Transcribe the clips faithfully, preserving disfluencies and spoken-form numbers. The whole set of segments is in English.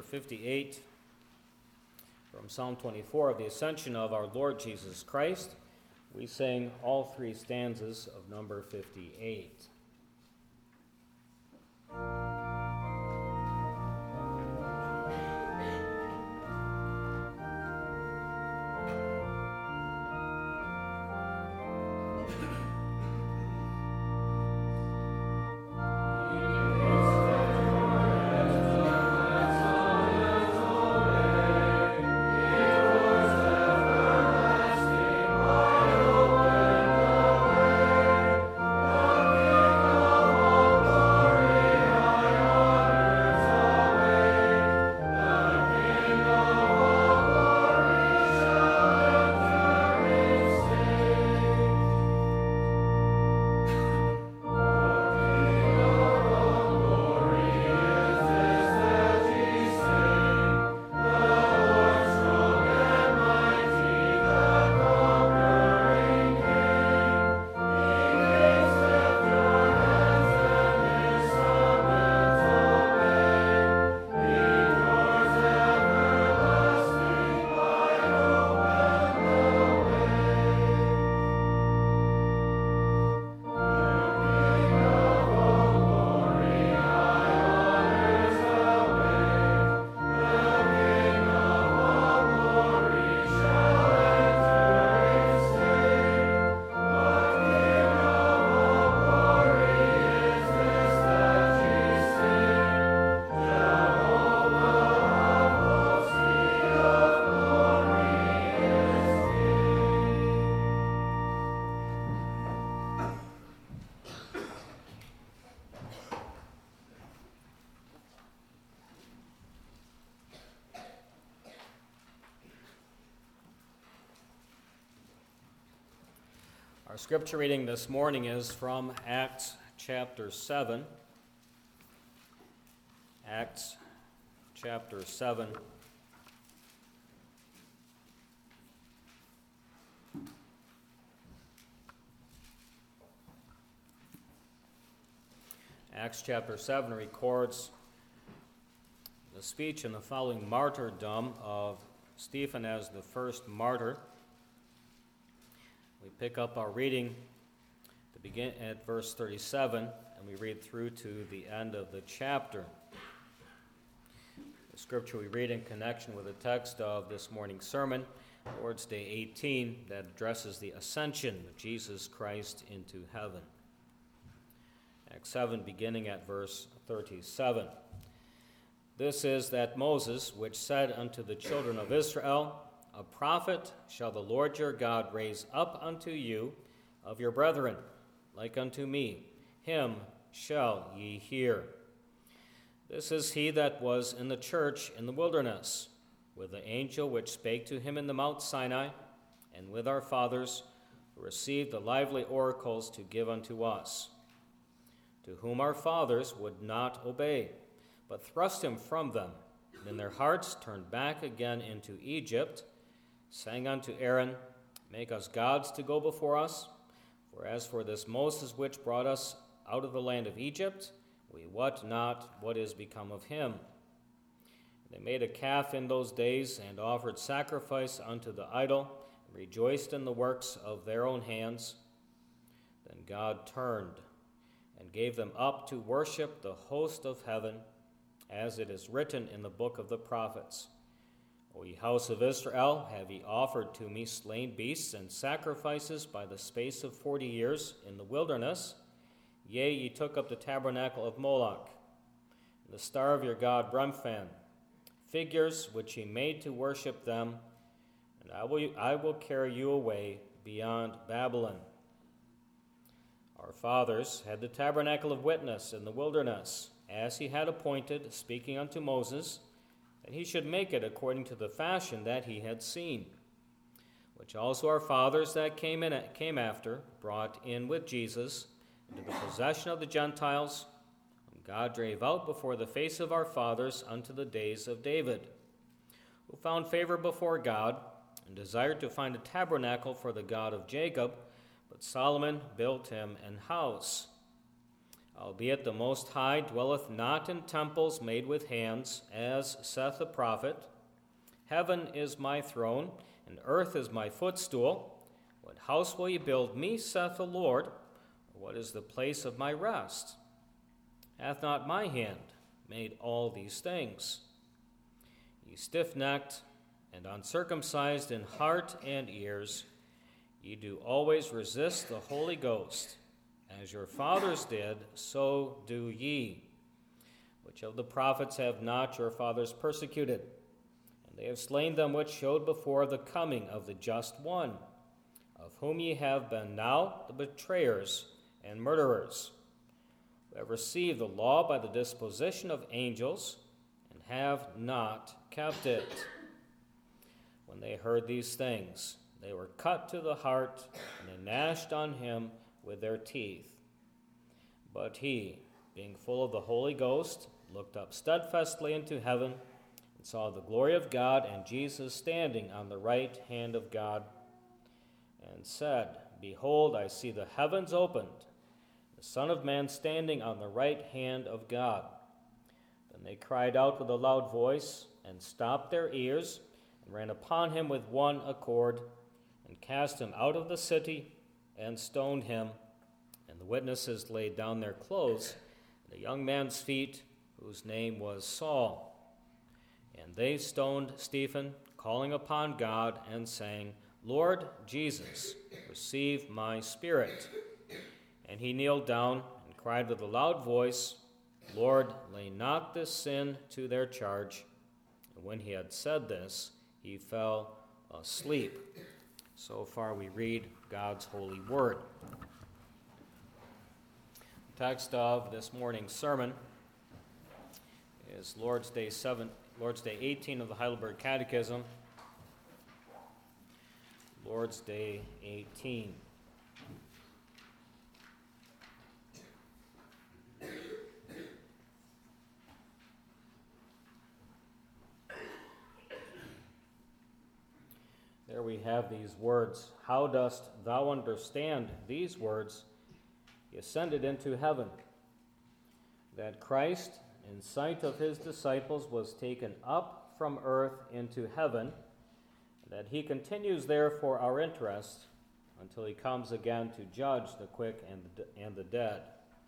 number fifty-eight, from Psalm twenty-four of the Ascension of our Lord Jesus Christ. We sing all three stanzas of number fifty-eight. Our scripture reading this morning is from Acts chapter seven. Acts chapter seven. Acts chapter seven records the speech and the following martyrdom of Stephen as the first martyr. We pick up our reading to begin at verse thirty-seven, and we read through to the end of the chapter. The scripture we read in connection with the text of this morning's sermon, Lord's Day eighteen, that addresses the ascension of Jesus Christ into heaven. Acts seven, beginning at verse thirty-seven. This is that Moses, which said unto the children of Israel, A prophet shall the Lord your God raise up unto you of your brethren, like unto me. Him shall ye hear. This is he that was in the church in the wilderness, with the angel which spake to him in the Mount Sinai, and with our fathers, who received the lively oracles to give unto us, to whom our fathers would not obey, but thrust him from them, and in their hearts turned back again into Egypt, saying unto Aaron, Make us gods to go before us, for as for this Moses which brought us out of the land of Egypt, we wot not what is become of him. They made a calf in those days, and offered sacrifice unto the idol, and rejoiced in the works of their own hands. Then God turned, and gave them up to worship the host of heaven, as it is written in the book of the prophets. O ye house of Israel, have ye offered to me slain beasts and sacrifices by the space of forty years in the wilderness? Yea, ye took up the tabernacle of Moloch, and the star of your god Remphan, figures which ye made to worship them, and I will, I will carry you away beyond Babylon. Our fathers had the tabernacle of witness in the wilderness, as he had appointed, speaking unto Moses, that he should make it according to the fashion that he had seen, which also our fathers that came in came after brought in with Jesus into the possession of the Gentiles, whom God drave out before the face of our fathers unto the days of David, who found favor before God and desired to find a tabernacle for the God of Jacob, but Solomon built him an house. Albeit the Most High dwelleth not in temples made with hands, as saith the prophet, Heaven is my throne, and earth is my footstool. What house will ye build me, saith the Lord? Or what is the place of my rest? Hath not my hand made all these things? Ye stiff-necked and uncircumcised in heart and ears, ye do always resist the Holy Ghost. As your fathers did, so do ye. Which of the prophets have not your fathers persecuted? And they have slain them which showed before the coming of the just one, of whom ye have been now the betrayers and murderers, who have received the law by the disposition of angels, and have not kept it. When they heard these things, they were cut to the heart, and they gnashed on him with their teeth. But he, being full of the Holy Ghost, looked up steadfastly into heaven, and saw the glory of God, and Jesus standing on the right hand of God, and said, Behold, I see the heavens opened, the Son of Man standing on the right hand of God. Then they cried out with a loud voice, and stopped their ears, and ran upon him with one accord, and cast him out of the city, and stoned him. And the witnesses laid down their clothes at a young man's feet, whose name was Saul. And they stoned Stephen, calling upon God, and saying, Lord Jesus, receive my spirit. And he kneeled down and cried with a loud voice, Lord, lay not this sin to their charge. And when he had said this, he fell asleep. So far we read God's holy word. The text of this morning's sermon is Lord's Day seven, Lord's Day eighteen of the Heidelberg Catechism. Lord's Day eighteen. There we have these words. How dost thou understand these words? He ascended into heaven. That Christ, in sight of his disciples, was taken up from earth into heaven, that he continues there for our interest until he comes again to judge the quick and the, and the dead.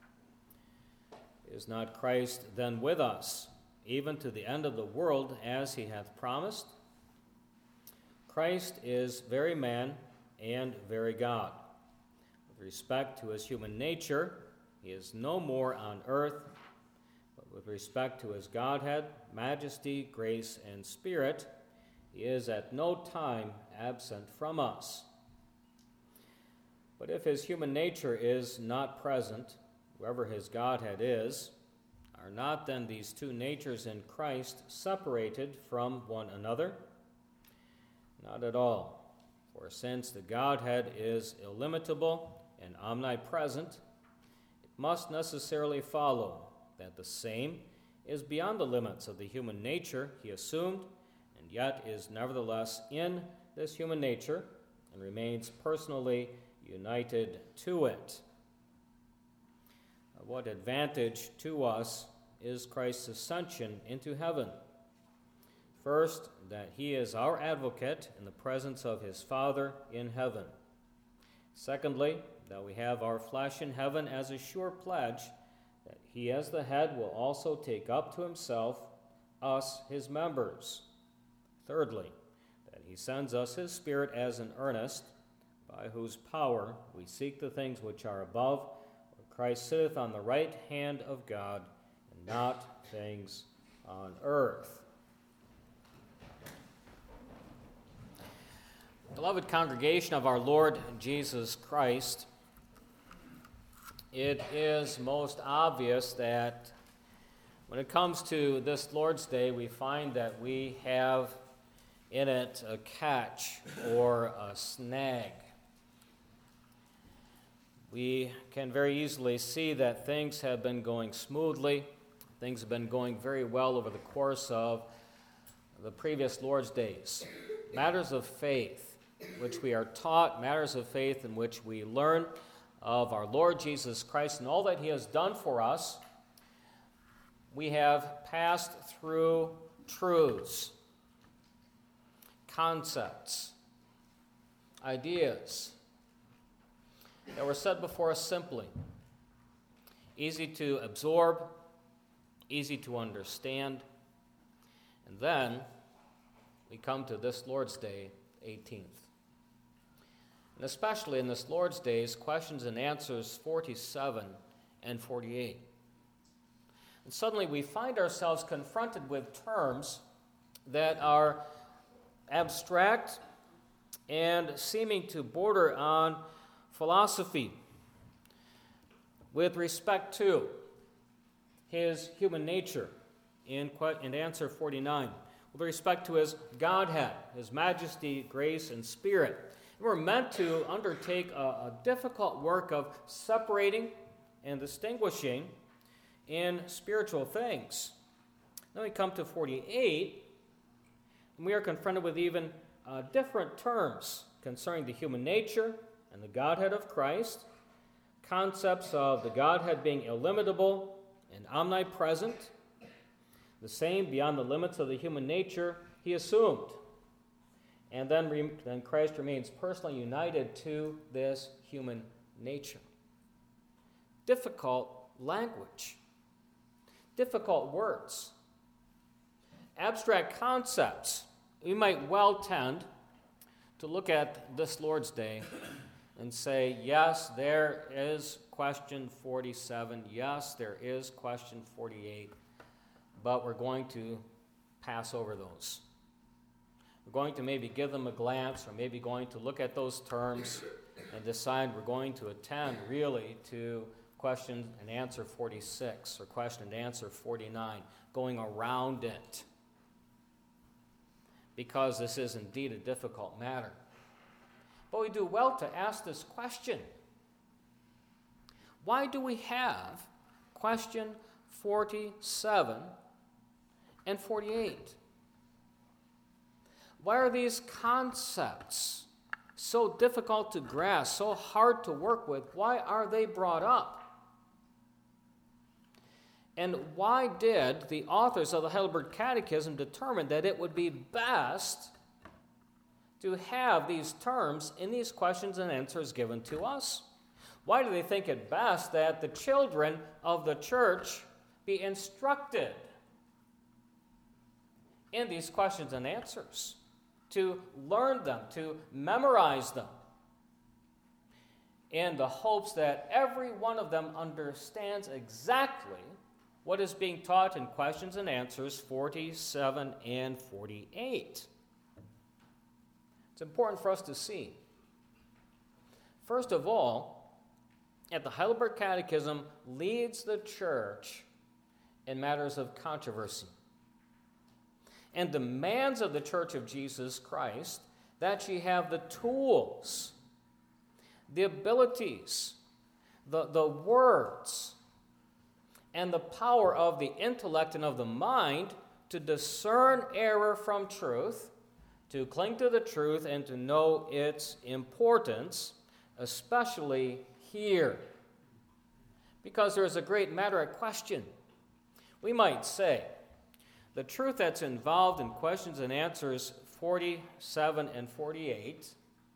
Is not Christ then with us, even to the end of the world, as he hath promised? Christ is very man and very God. With respect to his human nature, he is no more on earth, but with respect to his Godhead, majesty, grace, and spirit, he is at no time absent from us. But if his human nature is not present, whoever his Godhead is, are not then these two natures in Christ separated from one another? Not at all. For since the Godhead is illimitable and omnipresent, it must necessarily follow that the same is beyond the limits of the human nature he assumed, and yet is nevertheless in this human nature and remains personally united to it. Of what advantage to us is Christ's ascension into heaven? First, that he is our advocate in the presence of his Father in heaven. Secondly, that we have our flesh in heaven as a sure pledge that he as the head will also take up to himself us, his members. Thirdly, that he sends us his Spirit as an earnest, by whose power we seek the things which are above, where Christ sitteth on the right hand of God, and not things on earth. Beloved congregation of our Lord Jesus Christ, it is most obvious that when it comes to this Lord's Day, we find that we have in it a catch or a snag. We can very easily see that things have been going smoothly. Things have been going very well over the course of the previous Lord's Days. Matters of faith, which we are taught, matters of faith in which we learn, of our Lord Jesus Christ and all that he has done for us, we have passed through truths, concepts, ideas that were set before us simply, easy to absorb, easy to understand. And then we come to this Lord's Day, eighteenth. And especially in this Lord's Days, questions and answers forty-seven and forty-eight. And suddenly we find ourselves confronted with terms that are abstract and seeming to border on philosophy with respect to his human nature in, in answer forty-nine, with respect to his Godhead, his majesty, grace, and spirit. And we're meant to undertake a, a difficult work of separating and distinguishing in spiritual things. Then we come to forty-eight, and we are confronted with even uh, different terms concerning the human nature and the Godhead of Christ, concepts of the Godhead being illimitable and omnipresent, the same beyond the limits of the human nature he assumed. And then, re- then Christ remains personally united to this human nature. Difficult language. Difficult words. Abstract concepts. We might well tend to look at this Lord's Day and say, yes, there is question forty-seven. Yes, there is question forty-eight. But we're going to pass over those. We're going to maybe give them a glance, or maybe going to look at those terms and decide we're going to attend really to question and answer forty-six or question and answer forty-nine, going around it, because this is indeed a difficult matter. But we do well to ask this question. Why do we have question forty-seven and forty-eight? Why are these concepts so difficult to grasp, so hard to work with? Why are they brought up? And why did the authors of the Heidelberg Catechism determine that it would be best to have these terms in these questions and answers given to us? Why do they think it best that the children of the church be instructed in these questions and answers, to learn them, to memorize them, in the hopes that every one of them understands exactly what is being taught in questions and answers forty-seven and forty-eight? It's important for us to see. First of all, that the Heidelberg Catechism leads the church in matters of controversy and demands of the Church of Jesus Christ that she have the tools, the abilities, the, the words, and the power of the intellect and of the mind to discern error from truth, to cling to the truth, and to know its importance, especially here. Because there is a great matter at question. We might say, the truth that's involved in questions and answers forty-seven and forty-eight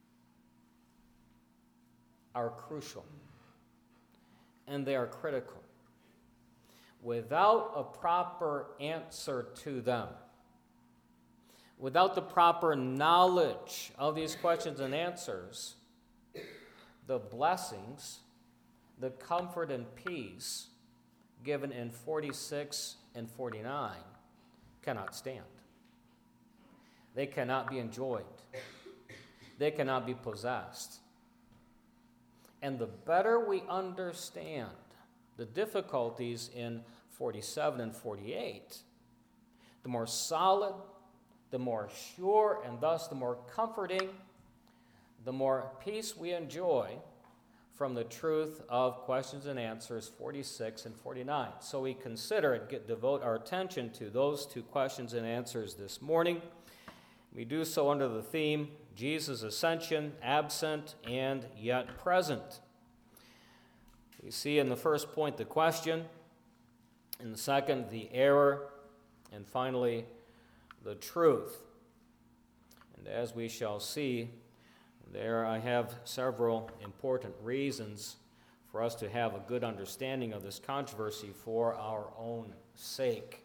are crucial, and they are critical. Without a proper answer to them, without the proper knowledge of these questions and answers, the blessings, the comfort and peace given in forty-six and forty-nine cannot stand. They cannot be enjoyed. They cannot be possessed. And the better we understand the difficulties in forty-seven and forty-eight, the more solid, the more sure, and thus the more comforting, the more peace we enjoy from the truth of questions and answers forty-six and forty-nine. So we consider and get, devote our attention to those two questions and answers this morning. We do so under the theme, Jesus' ascension, absent and yet present. We see in the first point the question, in the second the error, and finally the truth. And as we shall see, there I have several important reasons for us to have a good understanding of this controversy for our own sake.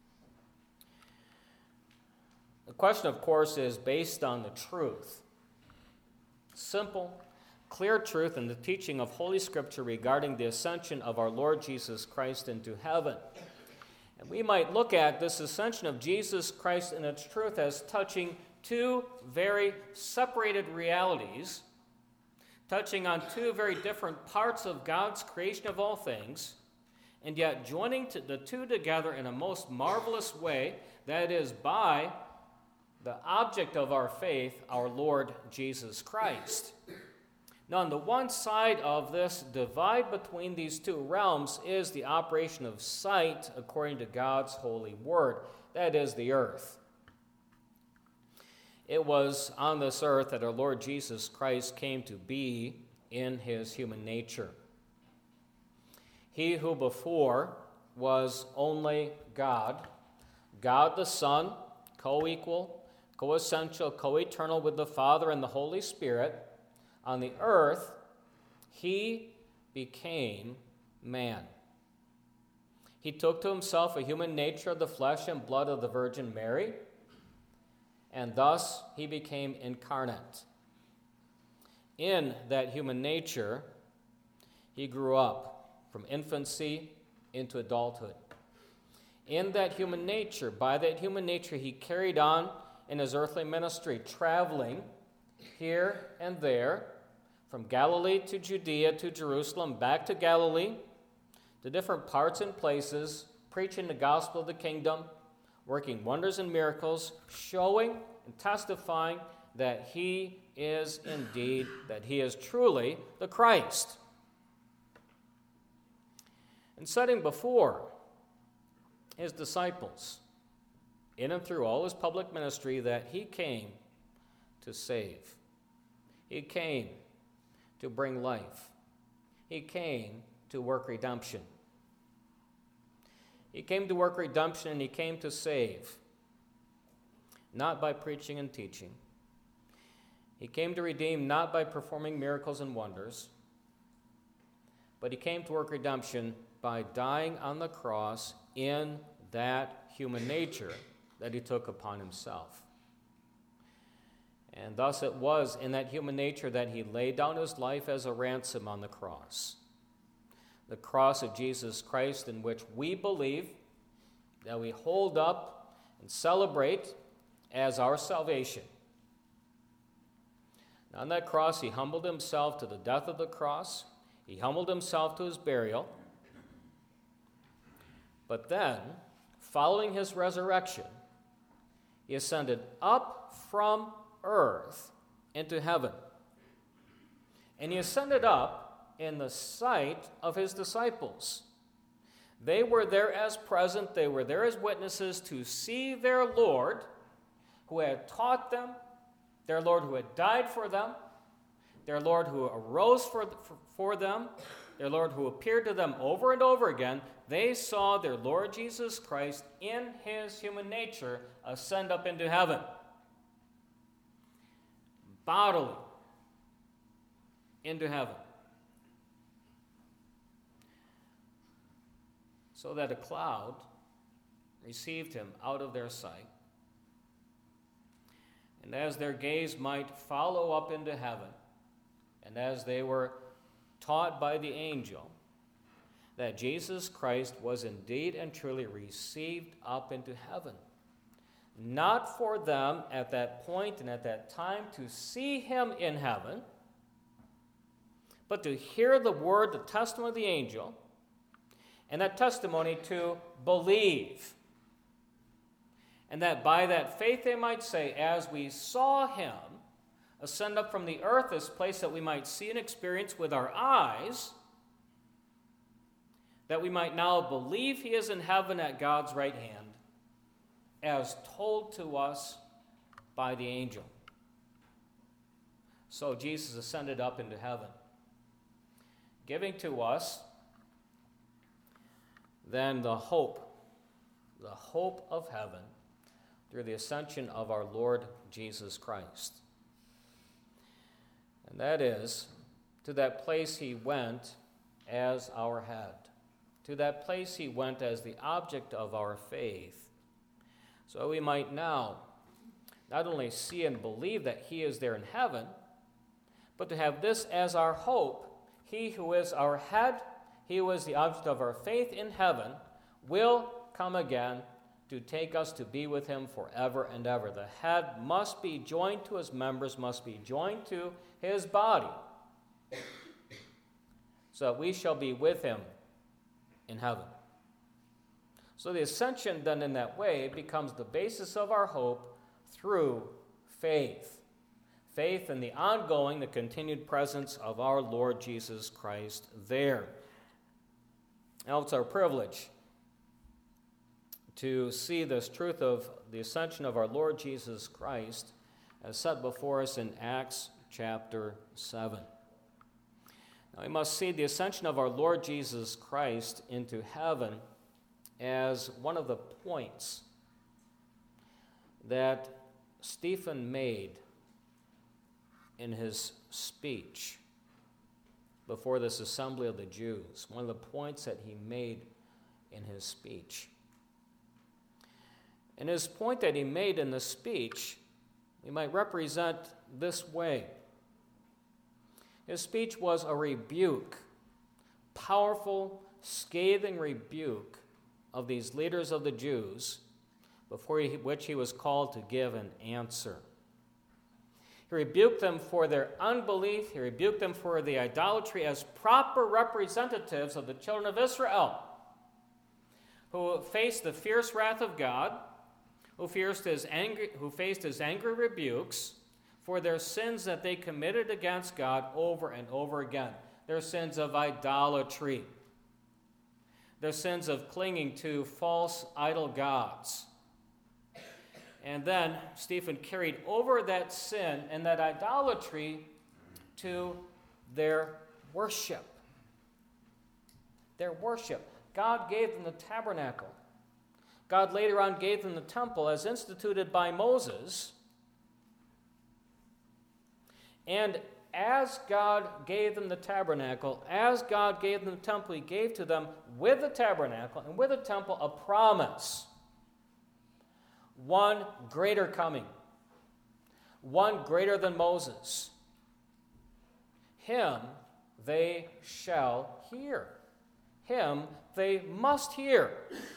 The question, of course, is based on the truth. Simple, clear truth in the teaching of Holy Scripture regarding the ascension of our Lord Jesus Christ into heaven. And we might look at this ascension of Jesus Christ in its truth as touching two very separated realities, touching on two very different parts of God's creation of all things, and yet joining to the two together in a most marvelous way, that is, by the object of our faith, our Lord Jesus Christ. Now, on the one side of this divide between these two realms is the operation of sight according to God's holy word, that is, the earth. It was on this earth that our Lord Jesus Christ came to be in his human nature. He who before was only God, God the Son, co-equal, co-essential, co-eternal with the Father and the Holy Spirit, on the earth, he became man. He took to himself a human nature of the flesh and blood of the Virgin Mary, and thus he became incarnate. In that human nature, he grew up from infancy into adulthood. In that human nature, by that human nature, he carried on in his earthly ministry, traveling here and there, from Galilee to Judea to Jerusalem, back to Galilee, to different parts and places, preaching the gospel of the kingdom, working wonders and miracles, showing and testifying that he is indeed, that he is truly the Christ. And setting before his disciples, in and through all his public ministry, that he came to save. He came to bring life. He came to work redemption. He came to work redemption and he came to save, not by preaching and teaching. He came to redeem not by performing miracles and wonders, but he came to work redemption by dying on the cross in that human nature that he took upon himself. And thus it was in that human nature that he laid down his life as a ransom on the cross. The cross of Jesus Christ, in which we believe, that we hold up and celebrate as our salvation. And on that cross, he humbled himself to the death of the cross. He humbled himself to his burial. But then, following his resurrection, he ascended up from earth into heaven. And he ascended up in the sight of his disciples. They were there as present, they were there as witnesses to see their Lord, who had taught them, their Lord who had died for them, their Lord who arose for, for, for them, their Lord who appeared to them over and over again. They saw their Lord Jesus Christ in his human nature ascend up into heaven. Bodily into heaven. So that a cloud received him out of their sight. And as their gaze might follow up into heaven, and as they were taught by the angel that Jesus Christ was indeed and truly received up into heaven, not for them at that point and at that time to see him in heaven, but to hear the word, the testimony of the angel, and that testimony to believe. And that by that faith they might say, as we saw him ascend up from the earth, this place that we might see and experience with our eyes, that we might now believe he is in heaven at God's right hand, as told to us by the angel. So Jesus ascended up into heaven, giving to us then the hope, the hope of heaven through the ascension of our Lord Jesus Christ. And that is, to that place he went as our head. To that place he went as the object of our faith. So we might now not only see and believe that he is there in heaven, but to have this as our hope. He who is our head, he who is the object of our faith in heaven, will come again to take us to be with him forever and ever. The head must be joined to his members, must be joined to his body, so that we shall be with him in heaven. So the ascension then in that way becomes the basis of our hope through faith. Faith in the ongoing, the continued presence of our Lord Jesus Christ there. Now it's our privilege to see this truth of the ascension of our Lord Jesus Christ as set before us in Acts chapter seven. Now we must see the ascension of our Lord Jesus Christ into heaven as one of the points that Stephen made in his speech before this assembly of the Jews. One of the points that he made in his speech. And his point that he made in the speech, we might represent this way. His speech was a rebuke, powerful, scathing rebuke of these leaders of the Jews, before he, which he was called to give an answer. He rebuked them for their unbelief. He rebuked them for the idolatry as proper representatives of the children of Israel, who faced the fierce wrath of God, who faced his angry, who faced his angry rebukes for their sins that they committed against God over and over again. Their sins of idolatry, their sins of clinging to false idol gods. And then Stephen carried over that sin and that idolatry to their worship. Their worship. God gave them the tabernacle. God later on gave them the temple as instituted by Moses. And as God gave them the tabernacle, as God gave them the temple, he gave to them with the tabernacle and with the temple a promise. One greater coming. One greater than Moses. Him they shall hear. Him they must hear.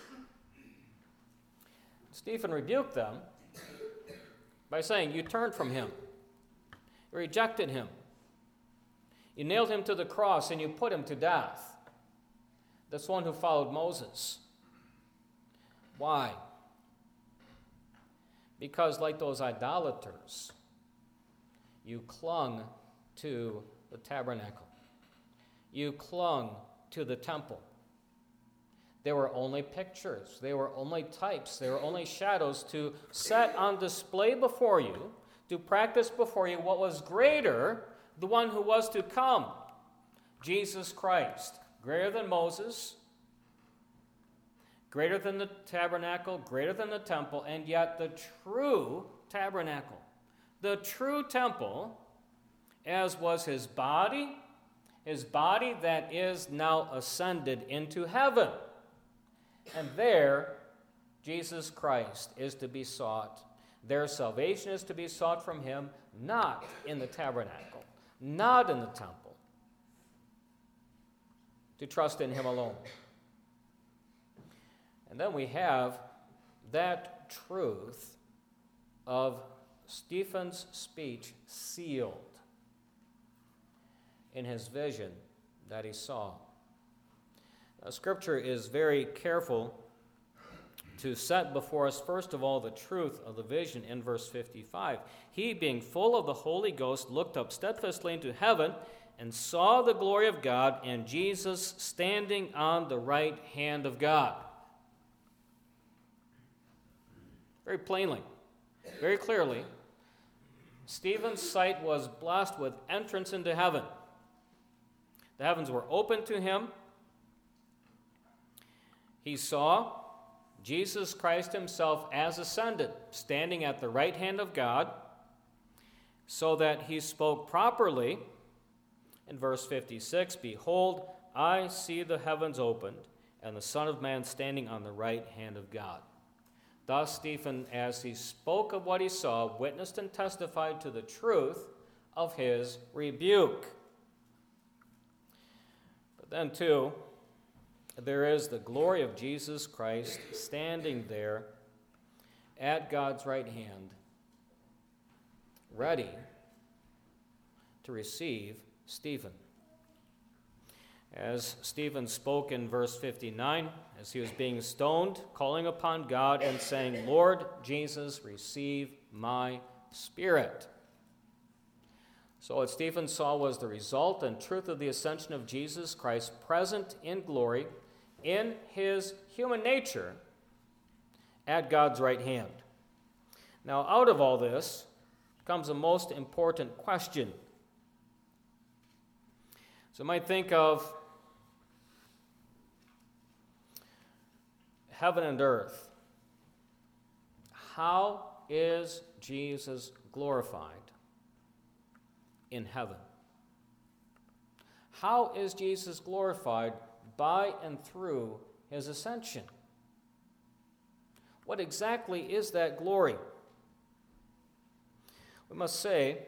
Stephen rebuked them by saying, you turned from him. You rejected him. You nailed him to the cross and you put him to death. This one who followed Moses. Why? Because like those idolaters, you clung to the tabernacle. You clung to the temple. They were only pictures. They were only types. They were only shadows to set on display before you, to practice before you what was greater, the one who was to come, Jesus Christ. Greater than Moses, greater than the tabernacle, greater than the temple, and yet the true tabernacle, the true temple, as was his body, his body that is now ascended into heaven. And there, Jesus Christ is to be sought. Their salvation is to be sought from him, not in the tabernacle, not in the temple, to trust in him alone. And then we have that truth of Stephen's speech sealed in his vision that he saw. Now, Scripture is very careful to set before us, first of all, the truth of the vision in verse fifty-five. He, being full of the Holy Ghost, looked up steadfastly into heaven and saw the glory of God and Jesus standing on the right hand of God. Very plainly, very clearly, Stephen's sight was blessed with entrance into heaven. The heavens were open to him. He saw Jesus Christ himself as ascended, standing at the right hand of God, so that he spoke properly in verse fifty-six, "Behold, I see the heavens opened, and the Son of Man standing on the right hand of God." Thus Stephen, as he spoke of what he saw, witnessed and testified to the truth of his rebuke. But then, too, there is the glory of Jesus Christ standing there at God's right hand, ready to receive Stephen. As Stephen spoke in verse fifty-nine, as he was being stoned, calling upon God and saying, "Lord Jesus, receive my spirit." So what Stephen saw was the result and truth of the ascension of Jesus Christ, present in glory in his human nature at God's right hand. Now, out of all this comes a most important question. So you might think of heaven and earth. How is Jesus glorified in heaven? How is Jesus glorified by and through his ascension? What exactly is that glory? We must say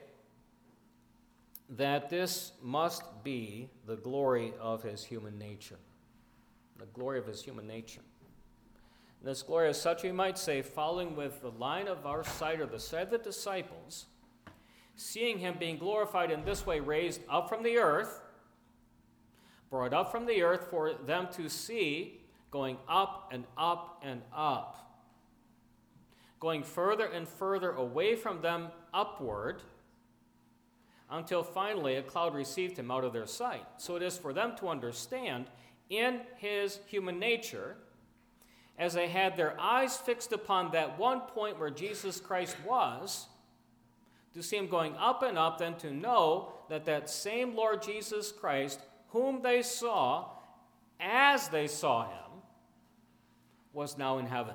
that this must be the glory of his human nature. The glory of his human nature. And this glory is such, we might say, following with the line of our sight, or the sight of the disciples, seeing him being glorified in this way, raised up from the earth, brought up from the earth for them to see, going up and up and up, going further and further away from them upward, until finally a cloud received him out of their sight. So it is for them to understand in his human nature, as they had their eyes fixed upon that one point where Jesus Christ was, to see him going up and up, then to know that that same Lord Jesus Christ, whom they saw as they saw him, was now in heaven.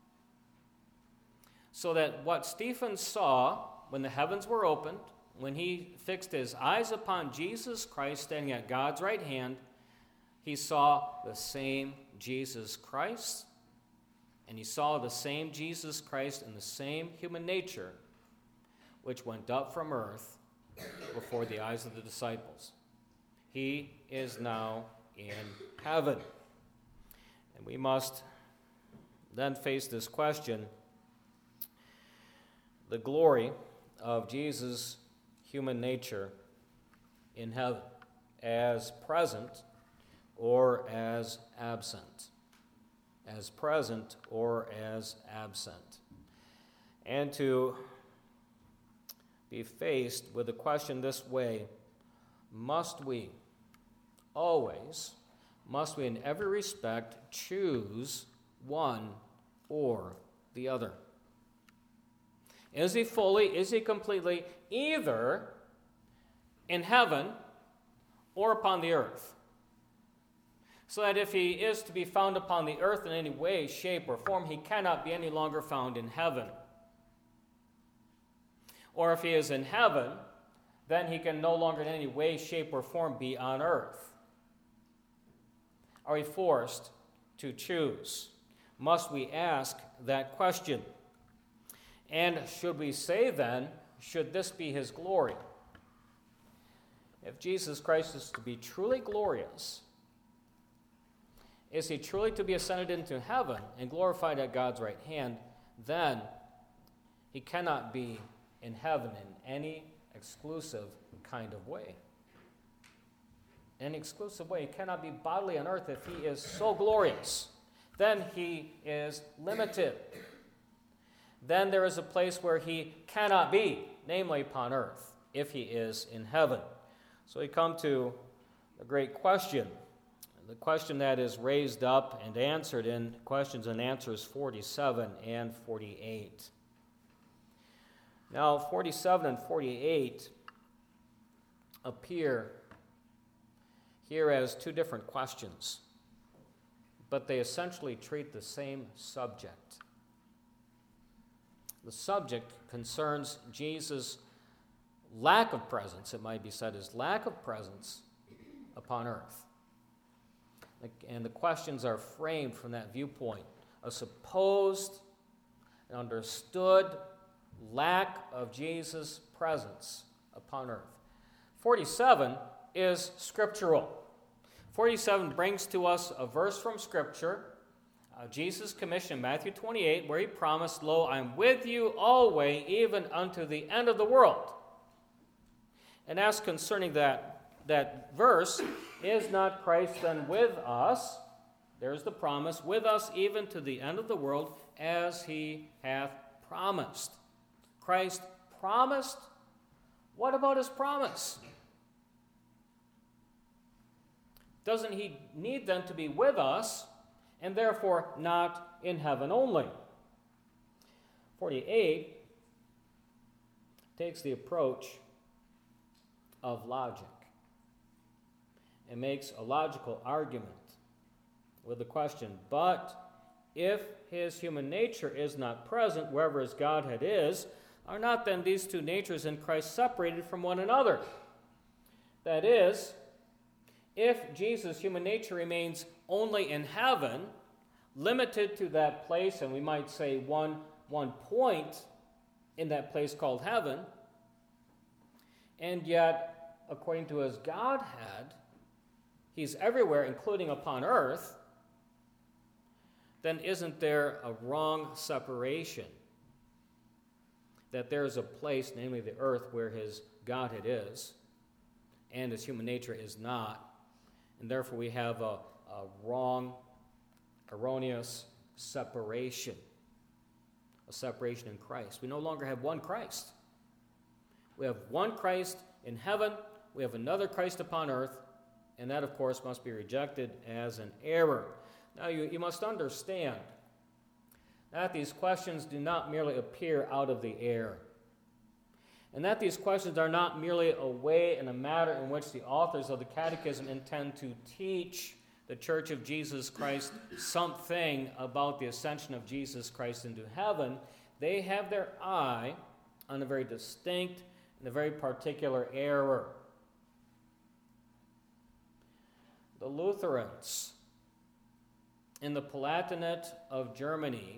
So that what Stephen saw when the heavens were opened, when he fixed his eyes upon Jesus Christ standing at God's right hand, he saw the same Jesus Christ, and he saw the same Jesus Christ in the same human nature, which went up from earth before the eyes of the disciples. He is now in heaven. And we must then face this question: the glory of Jesus' human nature in heaven, as present or as absent. As present or as absent. And to be faced with the question this way: must we always, must we in every respect choose one or the other? Is he fully, is he completely either in heaven or upon the earth? So that if he is to be found upon the earth in any way, shape, or form, he cannot be any longer found in heaven. Or if he is in heaven, then he can no longer in any way, shape, or form be on earth. Are we forced to choose? Must we ask that question? And should we say then, should this be his glory? If Jesus Christ is to be truly glorious, is he truly to be ascended into heaven and glorified at God's right hand, then he cannot be in heaven in any exclusive kind of way. In an exclusive way, he cannot be bodily on earth if he is so glorious. Then he is limited. Then there is a place where he cannot be, namely upon earth, if he is in heaven. So we come to a great question. The question that is raised up and answered in questions and answers forty-seven and forty-eight. Now, forty-seven and forty-eight appear here as two different questions, but they essentially treat the same subject. The subject concerns Jesus' lack of presence, it might be said, his lack of presence upon earth. And the questions are framed from that viewpoint, a supposed and understood lack of Jesus' presence upon earth. forty-seven is scriptural. forty-seven brings to us a verse from Scripture, uh, Jesus' commission in Matthew twenty-eight, where he promised, "Lo, I'm with you always, even unto the end of the world." And as concerning that, that verse, is not Christ then with us? There's the promise, with us even to the end of the world, as he hath promised. Christ promised. What about his promise? Doesn't he need then to be with us, and therefore not in heaven only? forty-eight takes the approach of logic. It makes a logical argument with the question, but if his human nature is not present wherever his Godhead is, are not then these two natures in Christ separated from one another? That is, if Jesus' human nature remains only in heaven, limited to that place, and we might say one, one point in that place called heaven, and yet, according to his Godhead, he's everywhere, including upon earth, then isn't there a wrong separation? That there is a place, namely the earth, where his Godhead is, and his human nature is not. And therefore we have a, a wrong, erroneous separation. A separation in Christ. We no longer have one Christ. We have one Christ in heaven. We have another Christ upon earth. And that, of course, must be rejected as an error. Now, you, you must understand that these questions do not merely appear out of the air, and that these questions are not merely a way and a matter in which the authors of the Catechism intend to teach the Church of Jesus Christ something about the ascension of Jesus Christ into heaven. They have their eye on a very distinct and a very particular error. The Lutherans in the Palatinate of Germany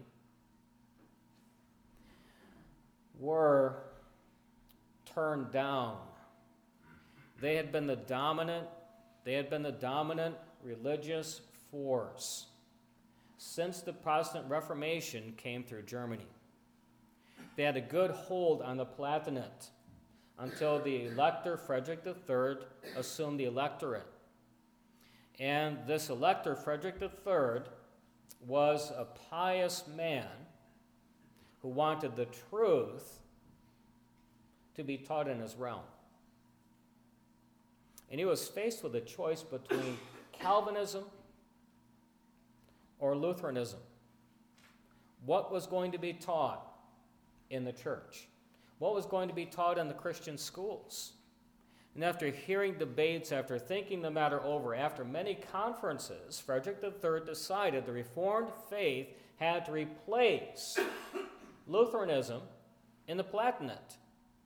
were turned down. They had been the dominant, they had been the dominant religious force since the Protestant Reformation came through Germany. They had a good hold on the Palatinate until the elector Frederick the Third assumed the electorate. And this elector, Frederick the Third, was a pious man who wanted the truth to be taught in his realm. And he was faced with a choice between Calvinism or Lutheranism. What was going to be taught in the church? What was going to be taught in the Christian schools? And after hearing debates, after thinking the matter over, after many conferences, Frederick the Third decided the Reformed faith had to replace Lutheranism in the Palatinate.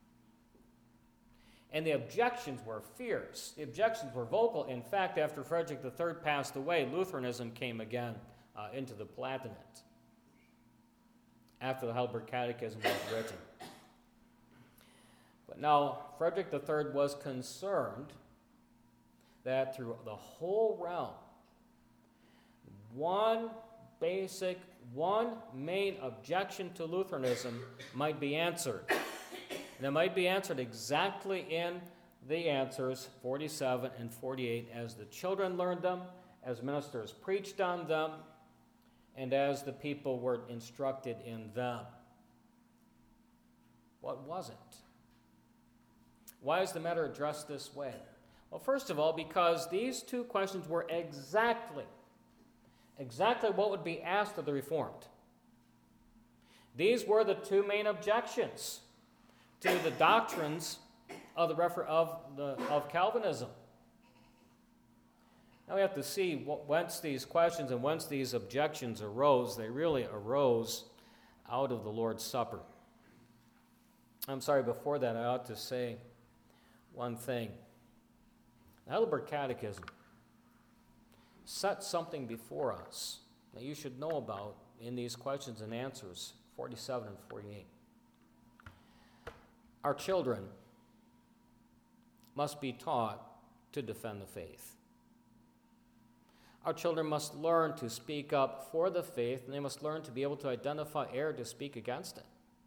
And the objections were fierce. The objections were vocal. In fact, after Frederick the Third passed away, Lutheranism came again uh, into the Palatinate after the Heidelberg Catechism was written. But now, Frederick the Third was concerned that through the whole realm, one basic, one main objection to Lutheranism might be answered. And it might be answered exactly in the answers forty-seven and forty-eight as the children learned them, as ministers preached on them, and as the people were instructed in them. What was it? Why is the matter addressed this way? Well, first of all, because these two questions were exactly, exactly what would be asked of the Reformed. These were the two main objections to the doctrines of the refer- of the of Calvinism. Now we have to see whence these questions and whence these objections arose. They really arose out of the Lord's Supper. I'm sorry, before that I ought to say one thing. The Heidelberg Catechism sets something before us that you should know about in these questions and answers, forty-seven and forty-eight. Our children must be taught to defend the faith. Our children must learn to speak up for the faith, and they must learn to be able to identify error to speak against it.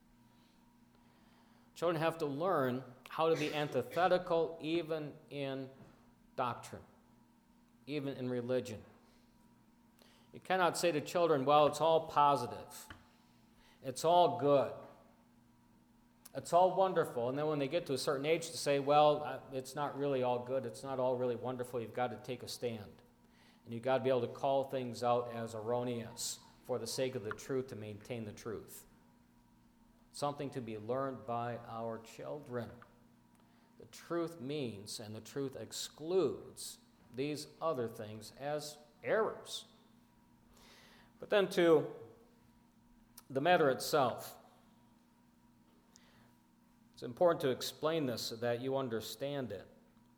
Children have to learn how to be antithetical even in doctrine, even in religion. You cannot say to children, well, it's all positive. It's all good. It's all wonderful. And then when they get to a certain age to say, well, it's not really all good. It's not all really wonderful. You've got to take a stand. And you've got to be able to call things out as erroneous for the sake of the truth, to maintain the truth. Something to be learned by our children. The truth means and the truth excludes these other things as errors. But then to the matter itself. It's important to explain this so that you understand it.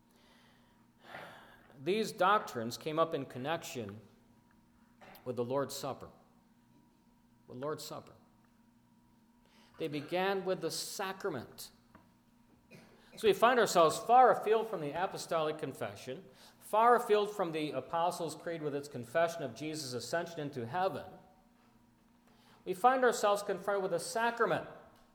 These doctrines came up in connection with the Lord's Supper. The Lord's Supper. They began with the sacrament. So we find ourselves far afield from the apostolic confession, far afield from the Apostles' Creed with its confession of Jesus' ascension into heaven. We find ourselves confronted with a sacrament.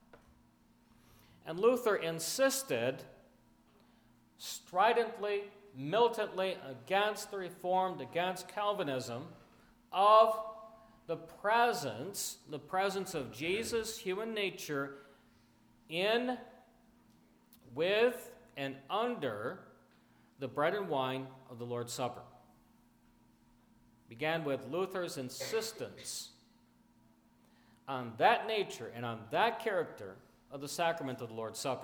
And Luther insisted stridently, militantly against the Reformed, against Calvinism, of the presence, the presence of Jesus' human nature in, with, and under the bread and wine of the Lord's Supper. Began with Luther's insistence on that nature and on that character of the sacrament of the Lord's Supper.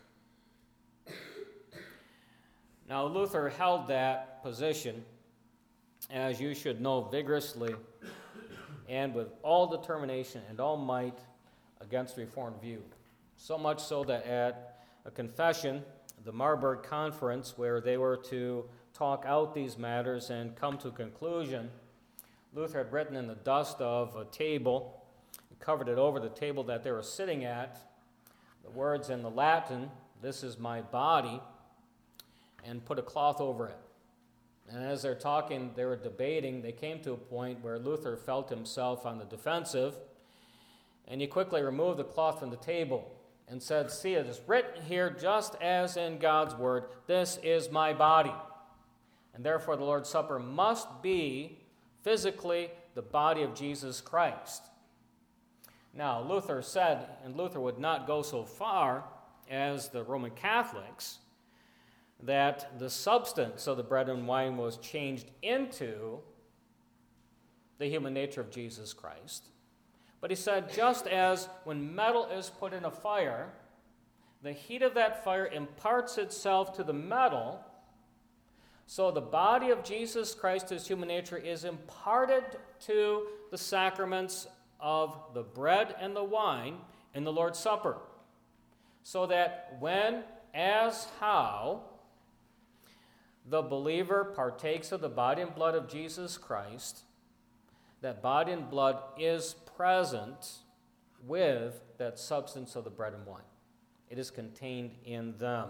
Now, Luther held that position, as you should know, vigorously and with all determination and all might against the Reformed view. So much so that at a confession, the Marburg Conference, where they were to talk out these matters and come to a conclusion, Luther had written in the dust of a table, covered it over the table that they were sitting at, the words in the Latin, "This is my body," and put a cloth over it. And as they're talking, they were debating, they came to a point where Luther felt himself on the defensive, and he quickly removed the cloth from the table and said, "See, it is written here just as in God's word, this is my body." And therefore the Lord's Supper must be physically the body of Jesus Christ. Now, Luther said, and Luther would not go so far as the Roman Catholics, that the substance of the bread and wine was changed into the human nature of Jesus Christ. But he said, just as when metal is put in a fire, the heat of that fire imparts itself to the metal, so the body of Jesus Christ, his human nature, is imparted to the sacraments of the bread and the wine in the Lord's Supper. So that when, as, how, the believer partakes of the body and blood of Jesus Christ, that body and blood is present with that substance of the bread and wine. It is contained in them.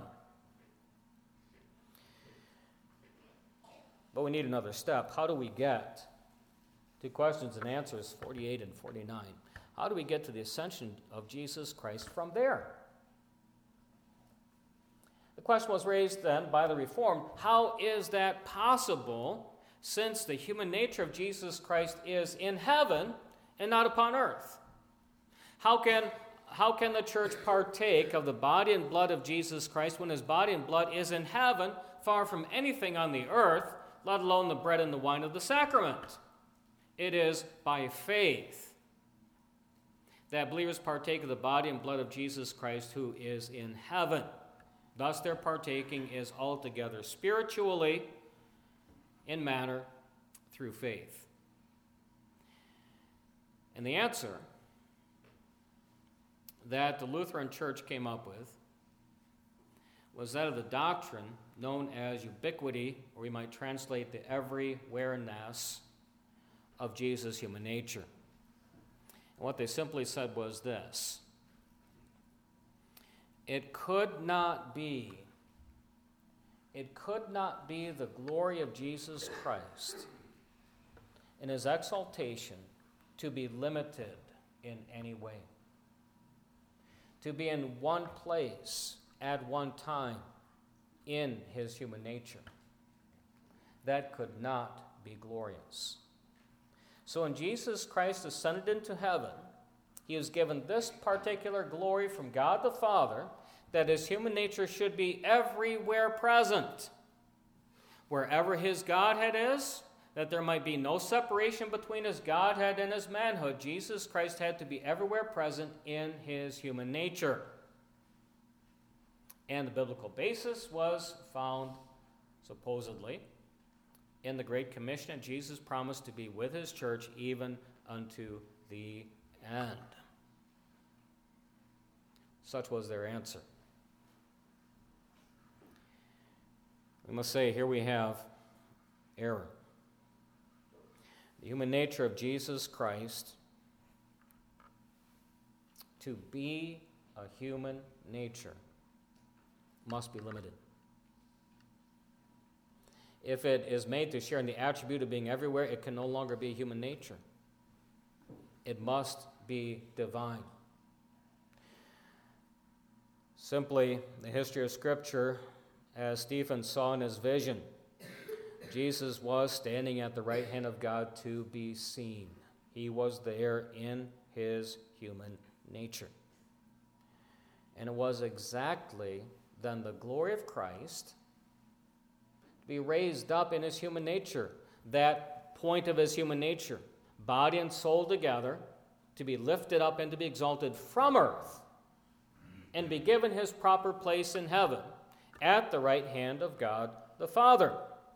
But we need another step. How do we get to questions and answers forty-eight and forty-nine? How do we get to the ascension of Jesus Christ from there? The question was raised then by the Reformed, how is that possible, since the human nature of Jesus Christ is in heaven and not upon earth? How can, how can the church partake of the body and blood of Jesus Christ when his body and blood is in heaven, far from anything on the earth, let alone the bread and the wine of the sacrament? It is by faith that believers partake of the body and blood of Jesus Christ who is in heaven. Thus their partaking is altogether spiritually in manner through faith? And the answer that the Lutheran Church came up with was that of the doctrine known as ubiquity, or we might translate the everywhereness of Jesus' human nature. And what they simply said was this: it could not be, it could not be the glory of Jesus Christ in his exaltation to be limited in any way, to be in one place at one time in his human nature. That could not be glorious. So when Jesus Christ ascended into heaven, he is given this particular glory from God the Father, that his human nature should be everywhere present. Wherever his Godhead is, that there might be no separation between his Godhead and his manhood, Jesus Christ had to be everywhere present in his human nature. And the biblical basis was found, supposedly, in the Great Commission, and Jesus promised to be with his church even unto the end. Such was their answer. We must say, here we have error. The human nature of Jesus Christ, to be a human nature, must be limited. If it is made to share in the attribute of being everywhere, it can no longer be human nature. It must be divine. Simply, the history of Scripture, as Stephen saw in his vision, Jesus was standing at the right hand of God to be seen. He was there in his human nature. And it was exactly then the glory of Christ to be raised up in his human nature, that point of his human nature, body and soul together, to be lifted up and to be exalted from earth and be given his proper place in heaven at the right hand of God the Father.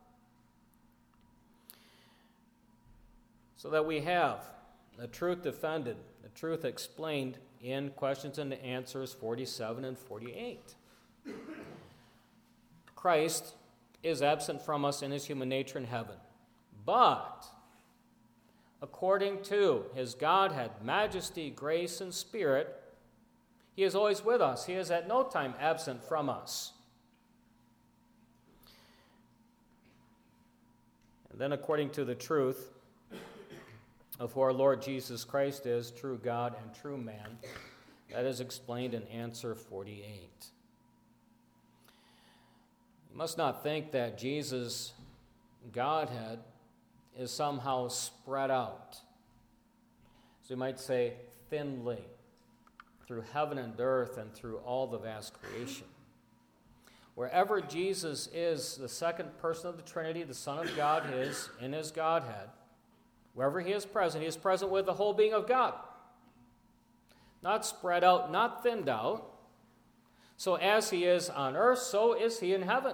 So that we have the truth defended, the truth explained in questions and answers forty-seven and forty-eight. Christ is absent from us in his human nature in heaven, but according to his Godhead, majesty, grace, and spirit, he is always with us. He is at no time absent from us. And then according to the truth of who our Lord Jesus Christ is, true God and true man, that is explained in answer forty-eight. You must not think that Jesus' Godhead is somehow spread out, as we might say, thinly, through heaven and earth and through all the vast creation. Wherever Jesus is the second person of the Trinity, the Son of God is in his Godhead, wherever he is present, he is present with the whole being of God. Not spread out, not thinned out. So as he is on earth, so is he in heaven.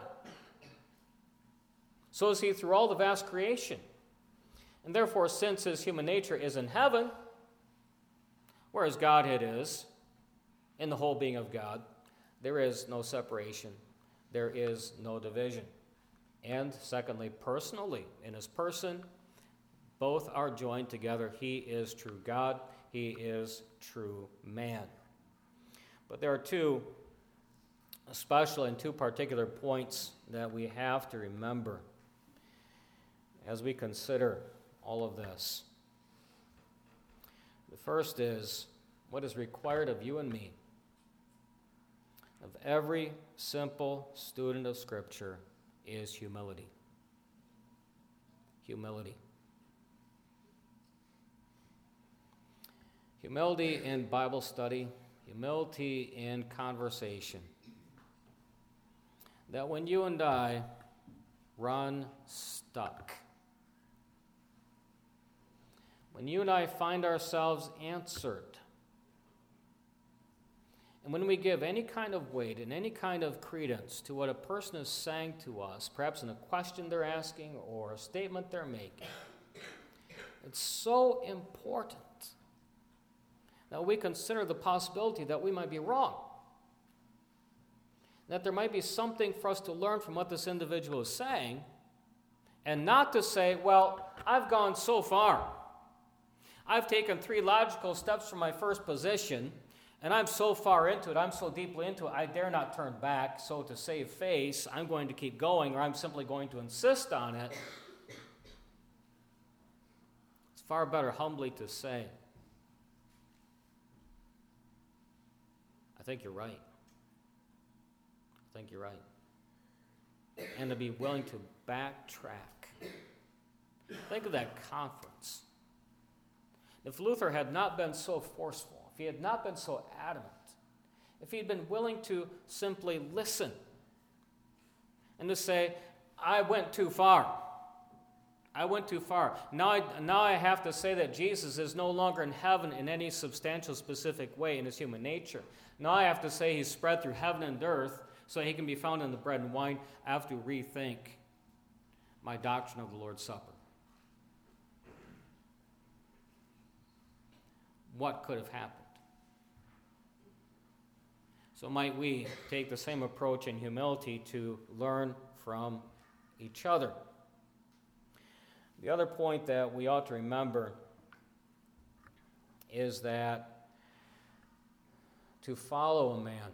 So is he through all the vast creation. And therefore, since his human nature is in heaven, where his Godhead is, in the whole being of God, there is no separation. There is no division. And secondly, personally, in his person, both are joined together. He is true God. He is true man. But there are two special and two particular points that we have to remember as we consider all of this. The first is what is required of you and me, of every simple student of Scripture, is humility. Humility. Humility in Bible study, humility in conversation. That when you and I run stuck, when you and I find ourselves answered, And when we give any kind of weight and any kind of credence to what a person is saying to us, perhaps in a question they're asking or a statement they're making, it's so important that we consider the possibility that we might be wrong, that there might be something for us to learn from what this individual is saying, and not to say, well, I've gone so far. I've taken three logical steps from my first position, and I'm so far into it, I'm so deeply into it, I dare not turn back, so to save face, I'm going to keep going, or I'm simply going to insist on it. It's far better humbly to say, I think you're right. I think you're right. And to be willing to backtrack. Think of that conference. If Luther had not been so forceful, if he had not been so adamant, if he had been willing to simply listen and to say, I went too far. I went too far. Now I, now I have to say that Jesus is no longer in heaven in any substantial, specific way in his human nature. Now I have to say he's spread through heaven and earth so he can be found in the bread and wine. I have to rethink my doctrine of the Lord's Supper. What could have happened? So might we take the same approach in humility to learn from each other. The other point that we ought to remember is that to follow a man,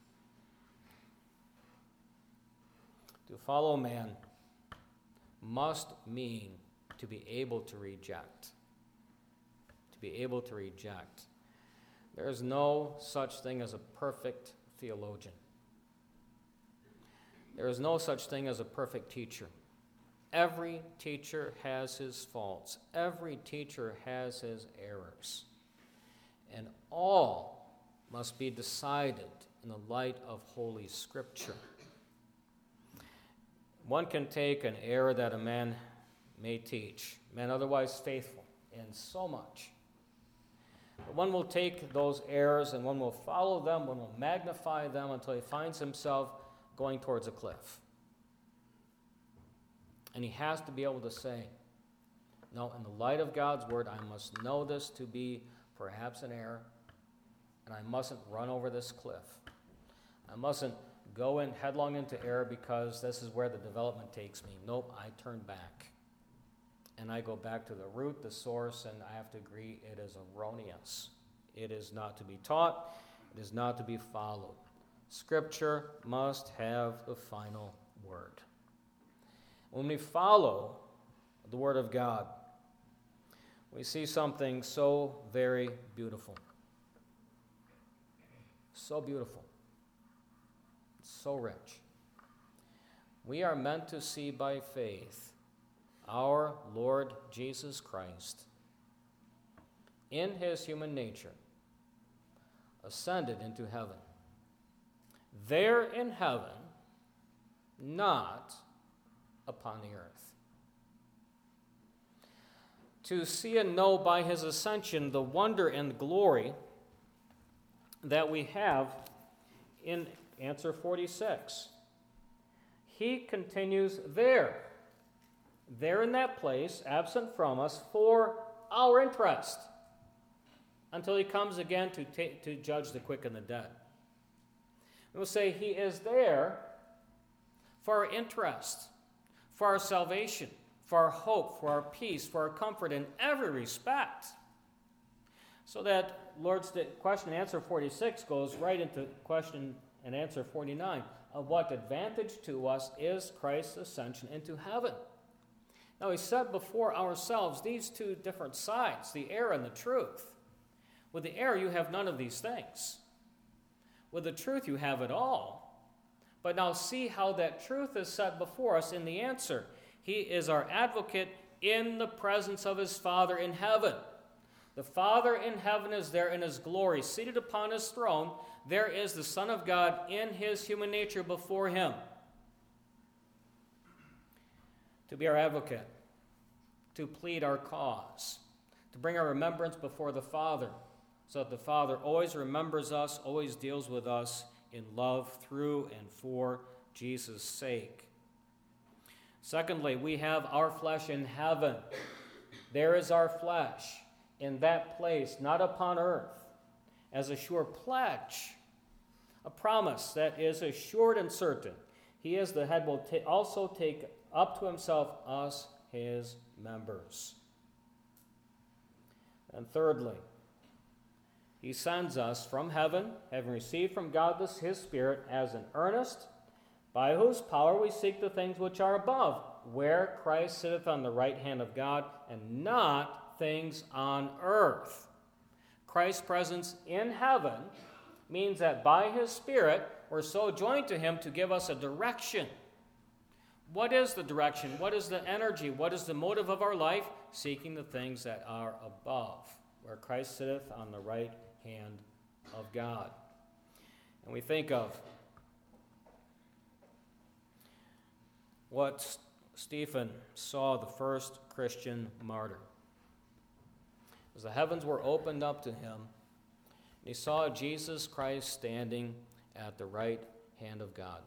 to follow a man must mean to be able to reject. To be able to reject. There is no such thing as a perfect theologian. There is no such thing as a perfect teacher. Every teacher has his faults. Every teacher has his errors. And all must be decided in the light of Holy Scripture. One can take an error that a man may teach, man otherwise faithful in so much. But one will take those errors and one will follow them, one will magnify them until he finds himself going towards a cliff. And he has to be able to say, no, in the light of God's word, I must know this to be perhaps an error, and I mustn't run over this cliff. I mustn't go in headlong into error because this is where the development takes me. Nope, I turn back. And I go back to the root, the source, and I have to agree it is erroneous. It is not to be taught. It is not to be followed. Scripture must have the final word. When we follow the Word of God, we see something so very beautiful. So beautiful. So rich. We are meant to see by faith our Lord Jesus Christ in his human nature ascended into heaven. There in heaven, not upon the earth. To see and know by his ascension the wonder and glory that we have in answer forty-six. He continues there, there in that place, absent from us, for our interest, until he comes again to, ta- to judge the quick and the dead. We'll say he is there for our interest, for our salvation, for our hope, for our peace, for our comfort in every respect. So that Lord's question and answer forty-six goes right into question and answer forty-nine. Of what advantage to us is Christ's ascension into heaven? Now, he set before ourselves these two different sides, the error and the truth. With the error, you have none of these things. With the truth, you have it all. But now see how that truth is set before us in the answer. He is our advocate in the presence of his Father in heaven. The Father in heaven is there in his glory, seated upon his throne. There is the Son of God in his human nature before him. To be our advocate, to plead our cause, to bring our remembrance before the Father, so that the Father always remembers us, always deals with us in love through and for Jesus' sake. Secondly, we have our flesh in heaven. There is our flesh in that place, not upon earth, as a sure pledge, a promise that is assured and certain. He is the head, will ta- also take up to himself us, his members. And thirdly, he sends us from heaven, having received from God this, his Spirit, as an earnest, by whose power we seek the things which are above, where Christ sitteth on the right hand of God, and not things on earth. Christ's presence in heaven means that by his Spirit, we're so joined to him to give us a direction. What is the direction? What is the energy? What is the motive of our life? Seeking the things that are above, where Christ sitteth on the right hand of God. And we think of what Stephen saw, the first Christian martyr. As the heavens were opened up to him, he saw Jesus Christ standing at the right hand of God.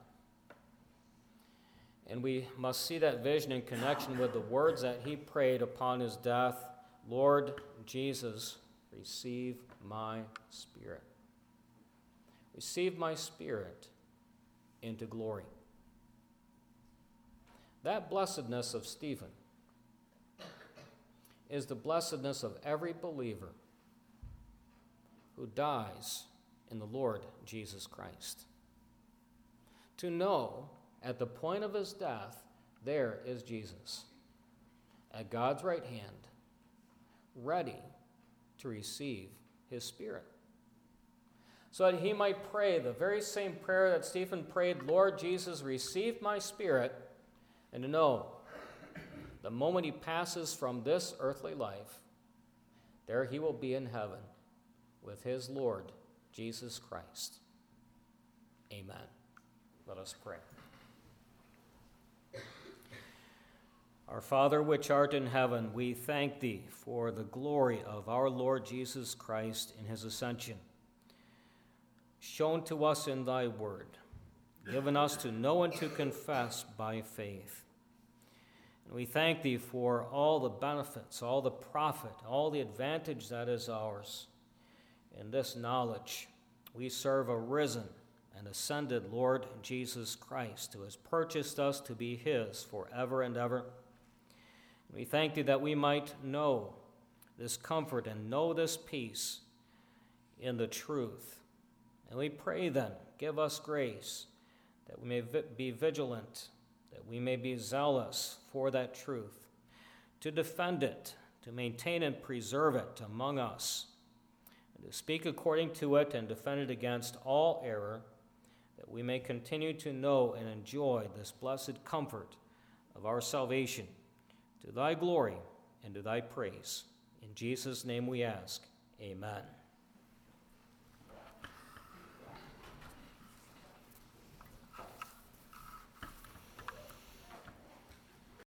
And we must see that vision in connection with the words that he prayed upon his death, Lord Jesus, receive my spirit. Receive my spirit into glory. That blessedness of Stephen is the blessedness of every believer who dies in the Lord Jesus Christ. To know at the point of his death, there is Jesus at God's right hand, ready to receive his Spirit, so that he might pray the very same prayer that Stephen prayed, Lord Jesus, receive my spirit, and to know the moment he passes from this earthly life, there he will be in heaven with his Lord Jesus Christ. Amen. Let us pray. Our Father, which art in heaven, we thank thee for the glory of our Lord Jesus Christ in his ascension, shown to us in thy word, given us to know and to confess by faith. And we thank thee for all the benefits, all the profit, all the advantage that is ours. In this knowledge, we serve a risen and ascended Lord Jesus Christ, who has purchased us to be his forever and ever. We thank thee that we might know this comfort and know this peace in the truth. And we pray then, give us grace that we may be vigilant, that we may be zealous for that truth, to defend it, to maintain and preserve it among us, and to speak according to it and defend it against all error, that we may continue to know and enjoy this blessed comfort of our salvation, to thy glory and to thy praise. In Jesus' name we ask, amen.